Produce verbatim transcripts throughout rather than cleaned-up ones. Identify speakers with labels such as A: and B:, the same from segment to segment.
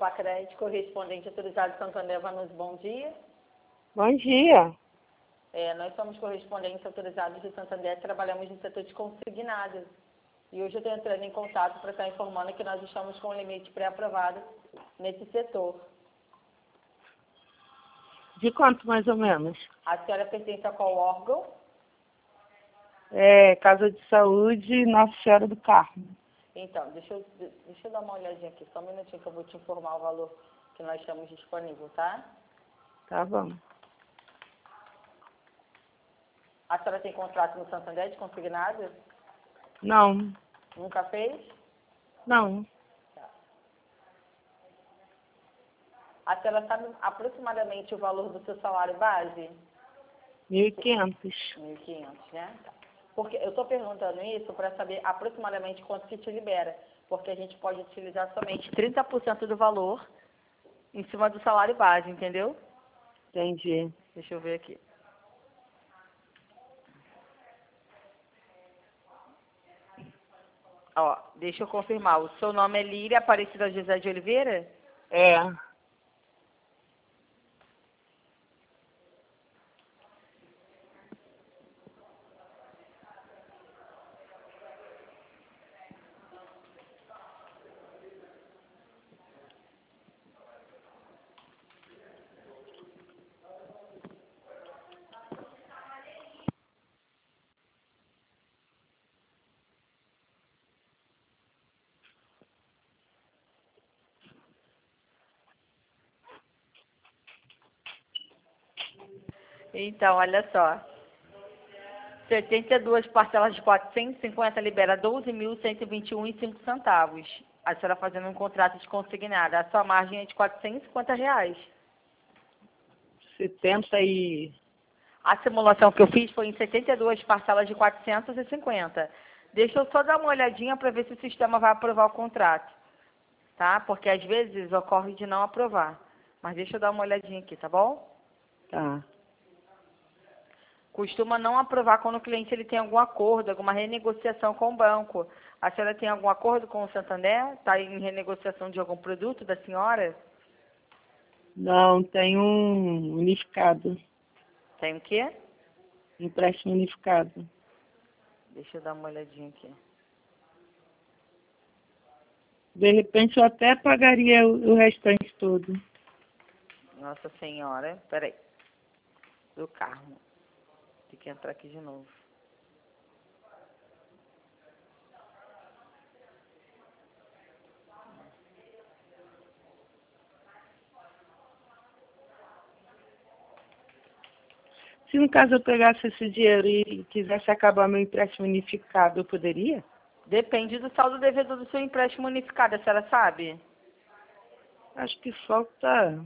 A: Facred, correspondente autorizado Santander Vanucci, bom dia.
B: Bom dia.
A: É, nós somos correspondentes autorizados de Santander, trabalhamos no setor de consignados. E hoje eu estou entrando em contato para estar informando que nós estamos com um limite pré-aprovado nesse setor.
B: De quanto mais ou menos?
A: A senhora pertence a qual órgão?
B: É, Casa de Saúde Nossa Senhora do Carmo.
A: Então, deixa eu, deixa eu dar uma olhadinha aqui, só um minutinho que eu vou te informar o valor que nós temos disponível, tá?
B: Tá bom.
A: A senhora tem contrato no Santander de consignado?
B: Não.
A: Nunca fez?
B: Não.
A: Tá. A senhora sabe aproximadamente o valor do seu salário base?
B: Mil e quinhentos.
A: mil e quinhentos, né? Tá. Porque eu estou perguntando isso para saber aproximadamente quanto que te libera. Porque a gente pode utilizar somente trinta por cento do valor em cima do salário base, entendeu?
B: Entendi.
A: Deixa eu ver aqui. Ó, deixa eu confirmar. O seu nome é Líria Aparecida José de Oliveira?
B: É.
A: Então, olha só. setenta e duas parcelas de quatrocentos e cinquenta libera doze mil cento e vinte e um e cinco centavos. A senhora fazendo um contrato de consignado. A sua margem é de quatrocentos e cinquenta reais.
B: setenta e...
A: A simulação que eu fiz foi em setenta e duas parcelas de quatrocentos e cinquenta. Deixa eu só dar uma olhadinha para ver se o sistema vai aprovar o contrato. Tá? Porque às vezes ocorre de não aprovar. Mas deixa eu dar uma olhadinha aqui, tá bom?
B: Tá.
A: Costuma não aprovar quando o cliente ele tem algum acordo, alguma renegociação com o banco. A senhora tem algum acordo com o Santander? Está em renegociação de algum produto da senhora?
B: Não, tem um unificado.
A: Tem o quê?
B: Empréstimo unificado.
A: Deixa eu dar uma olhadinha aqui.
B: De repente eu até pagaria o o restante todo.
A: Nossa Senhora, peraí. Do Carmo. Tem que entrar aqui de novo.
B: Se no caso eu pegasse esse dinheiro e quisesse acabar meu empréstimo unificado, eu poderia?
A: Depende do saldo devedor do seu empréstimo unificado, a senhora sabe?
B: Acho que falta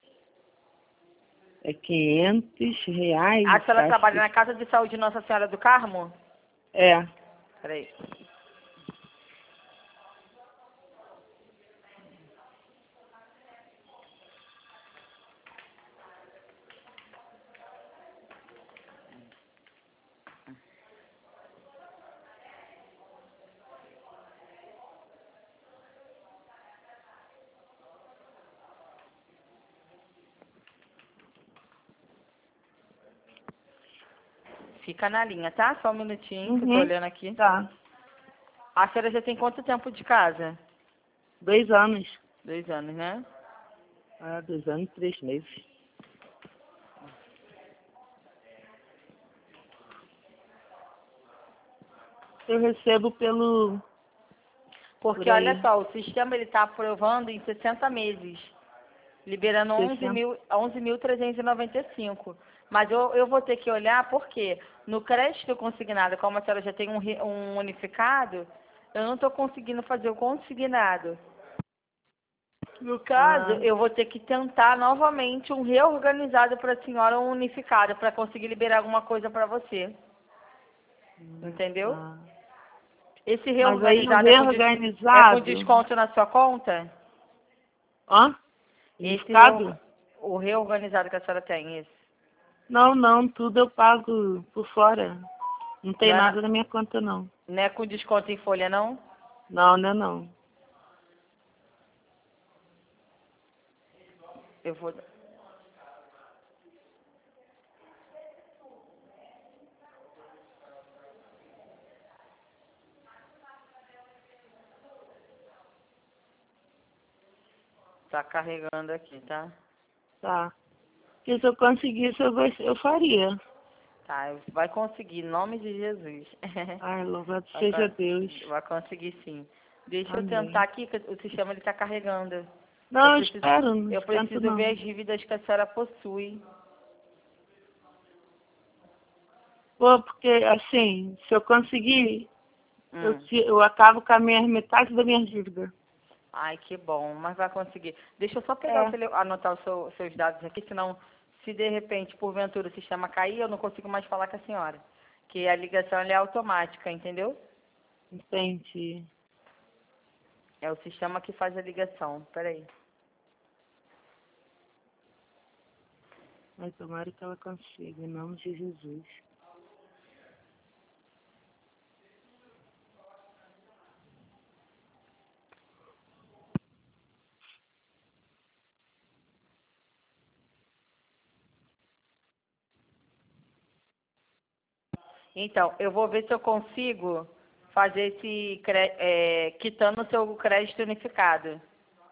B: é quinhentos reais.
A: A senhora
B: Acho
A: trabalha
B: que...
A: na Casa de Saúde Nossa Senhora do Carmo?
B: É.
A: Peraí. Fica na linha, tá? Só um minutinho, que eu tô
B: Uhum.
A: olhando aqui.
B: Tá.
A: A senhora já tem quanto tempo de casa?
B: Dois anos.
A: Dois anos, né?
B: Ah, dois anos e três meses. Eu recebo pelo...
A: Porque,
B: por
A: olha
B: aí.
A: só, o sistema ele está aprovando em sessenta meses, liberando onze mil trezentos e noventa e cinco. Mas eu, eu vou ter que olhar porque no crédito consignado, como a senhora já tem um, re- um unificado, eu não estou conseguindo fazer o consignado. No caso,
B: Ah,
A: eu vou ter que tentar novamente um reorganizado para a senhora, um unificado, para conseguir liberar alguma coisa para você. Entendeu?
B: ah.
A: Esse
B: Mas aí o
A: reorganizado é com, des- é com
B: reorganizado...
A: desconto na sua conta?
B: Hã?
A: Esse reor-
B: Unificado?
A: o reorganizado que a senhora tem, esse.
B: Não, não, tudo eu pago por fora. Não tem
A: Não é,
B: nada
A: na-
B: na minha conta, não.
A: não é com desconto em folha, não?
B: Não, não é não.
A: Eu vou... Tá carregando aqui, tá?
B: Tá. Porque se eu conseguisse, eu, gost- eu faria.
A: Tá, vai conseguir, em nome de Jesus.
B: Ai, louvado
A: Vai,
B: seja Deus.
A: con- vai conseguir sim. Deixa eu tentar
B: Amém.
A: aqui, que o sistema ele tá carregando. Eu
B: Não, eu
A: preciso,
B: espero, não
A: eu
B: esquento
A: preciso ver
B: não.
A: as dívidas que a senhora possui.
B: Pô, porque assim, se eu conseguir, eu,
A: Hum.
B: te- eu acabo com a minha metade da minha dívida.
A: Ai, que bom, mas vai conseguir. Deixa eu só pegar o
B: É.
A: tele... anotar os seu- seus dados aqui, senão, se de repente, porventura, o sistema cair, eu não consigo mais falar com a senhora. Que a ligação ela é automática, entendeu?
B: Entendi.
A: É o sistema que faz a ligação. Peraí.
B: Mas tomara que ela consiga, em nome de Jesus.
A: Então, eu vou ver se eu consigo fazer esse, cre- é, quitando o seu crédito unificado.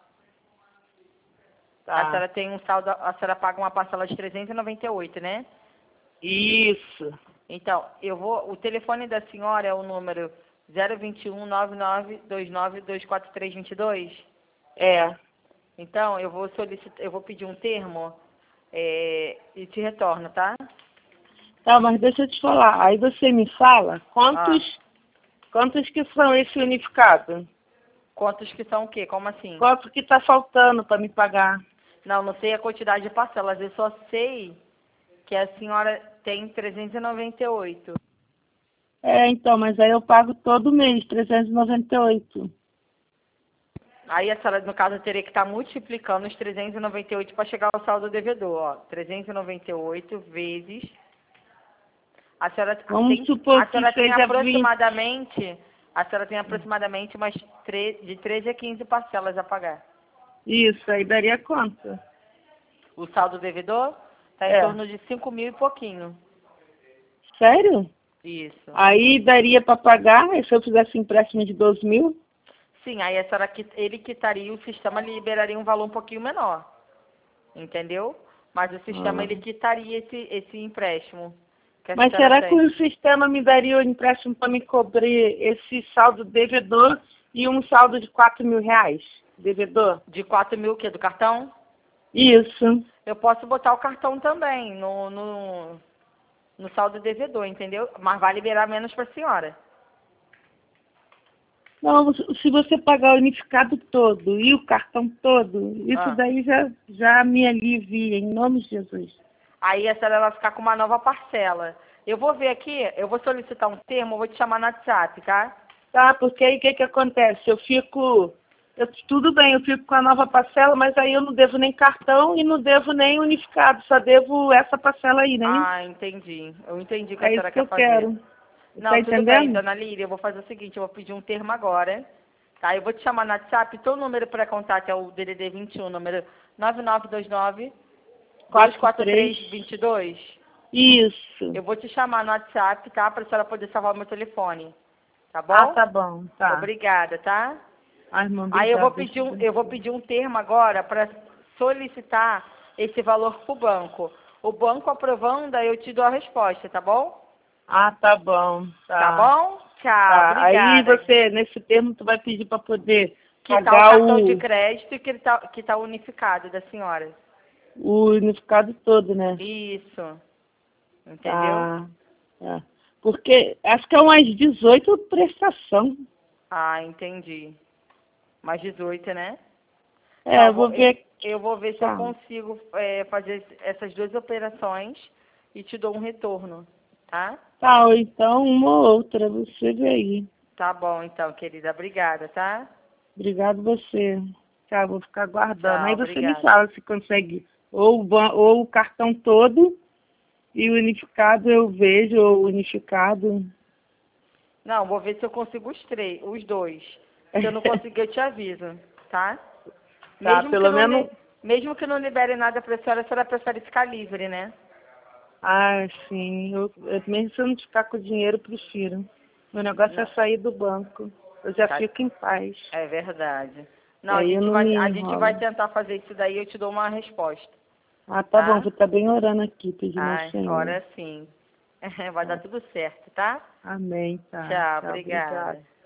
A: A
B: Tá.
A: senhora tem um saldo, a senhora paga uma parcela de trezentos e noventa e oito, né?
B: Isso.
A: Então, eu vou, o telefone da senhora é o número zero vinte e um, nove nove dois nove dois quatro três dois dois.
B: É.
A: Então, eu vou solicitar, eu vou pedir um termo é, e te retorno, tá?
B: Tá, mas deixa eu te falar. Aí você me fala
A: Ah,
B: quantos, quantos que são esse unificado?
A: quantos que são o quê? Como assim?
B: Quanto que tá faltando para me pagar?
A: Não, não sei a quantidade de parcelas, eu só sei que a senhora tem trezentos e noventa e oito.
B: É, então, mas aí eu pago todo mês, trezentos e noventa e oito.
A: Aí a senhora, no caso, teria que estar multiplicando os trezentos e noventa e oito para chegar ao saldo devedor, ó. trezentos e noventa e oito vezes... A senhora
B: Vamos
A: tem,
B: supor
A: a
B: que
A: senhora tem
B: seja vinte.
A: aproximadamente... A senhora tem aproximadamente umas tre- de treze a quinze parcelas a pagar.
B: Isso, aí daria quanto?
A: O saldo devedor está em
B: É.
A: torno de cinco mil e pouquinho.
B: Sério?
A: Isso.
B: Aí daria para pagar, e se eu fizesse empréstimo de doze mil?
A: Sim, aí a senhora, qui- ele quitaria, o sistema liberaria um valor um pouquinho menor. Entendeu? Mas o sistema,
B: Ah.
A: ele quitaria esse, esse empréstimo que a
B: Mas
A: senhora
B: será que
A: tem.
B: o sistema me daria o empréstimo para me cobrir esse saldo devedor e um saldo de quatro mil reais? Devedor?
A: De quatro mil o quê? Do cartão?
B: Isso.
A: Eu posso botar o cartão também no, no, no saldo devedor, entendeu? Mas vai liberar menos para a senhora.
B: Não, se você pagar o unificado todo e o cartão todo, isso
A: Ah.
B: daí já, já me alivia, em nome de Jesus.
A: Aí a senhora vai ficar com uma nova parcela. Eu vou ver aqui, eu vou solicitar um termo, eu vou te chamar no WhatsApp, tá?
B: Tá, porque aí o que que acontece? Eu fico, eu, tudo bem, eu fico com a nova parcela, mas aí eu não devo nem cartão e não devo nem unificado, só devo essa parcela aí, né?
A: Ah, entendi. Eu entendi o que a
B: É isso
A: senhora
B: que
A: quer
B: eu
A: fazer.
B: quero. Tá
A: Não, tudo bem,
B: entendendo?
A: dona Lília, eu vou fazer o seguinte, eu vou pedir um termo agora, tá? Eu vou te chamar no WhatsApp, teu número para contato é o D D D vinte e um, número nove nove dois nove dois
B: Quatro,
A: quatro
B: três.
A: três dois dois.
B: Isso.
A: Eu vou te chamar no WhatsApp, tá? Para a senhora poder salvar o meu telefone, tá
B: Ah,
A: bom?
B: tá bom, tá.
A: Obrigada, tá?
B: Ai, irmão,
A: Aí eu vou
B: obrigada, Deus te
A: pedir um, eu vou
B: abençoe.
A: pedir um termo agora para solicitar esse valor para o banco. O banco aprovando, aí eu te dou a resposta, tá bom?
B: Ah, tá bom,
A: Tá
B: tá.
A: bom? Tchau,
B: Tá. Aí
A: obrigada.
B: você, nesse termo, tu vai pedir para poder
A: Quitar o
B: pagar
A: cartão de
B: o,
A: crédito e que está que tá unificado da senhora.
B: o unificado todo, né?
A: Isso. Entendeu?
B: Tá. Tá. Porque acho que é umas dezoito prestação.
A: Ah, entendi. Mais dezoito, né?
B: É,
A: Não, eu
B: eu vou
A: vou, eu,
B: ver.
A: eu vou ver se eu
B: Tá.
A: consigo é, fazer essas duas operações e te dou um retorno, tá?
B: Tá, ou então uma ou outra, você vê aí.
A: Tá bom, então, querida. Obrigada, tá?
B: Obrigado você. Tá, vou ficar aguardando. Aí
A: Tchau,
B: você me
A: obrigada.
B: fala se consegue ou o, ban- ou o cartão todo e o unificado eu vejo, ou unificado.
A: Não, vou ver se eu consigo os três, os dois. Se eu não conseguir, eu te aviso, tá?
B: Tá,
A: Mesmo que
B: pelo
A: não
B: menos.
A: dê, Mesmo que não libere nada para a senhora, a senhora prefere ficar livre, né?
B: Ah, sim. Eu, eu, mesmo se eu não ficar com o dinheiro, eu prefiro. Meu negócio
A: Não.
B: é sair do banco. Eu já
A: Tá.
B: fico em paz.
A: É verdade. Não, a
B: Aí eu
A: gente
B: não
A: vai,
B: me
A: a gente
B: enrolo.
A: vai tentar fazer isso daí e eu te dou uma resposta.
B: Ah, tá bom.
A: Tá?
B: Vou estar bem orando aqui, pedindo ao
A: Ai,
B: Senhor.
A: ora sim. Vai dar
B: Tá.
A: tudo certo, tá?
B: Amém, tá.
A: Tchau,
B: Tchau, obrigada.
A: obrigada.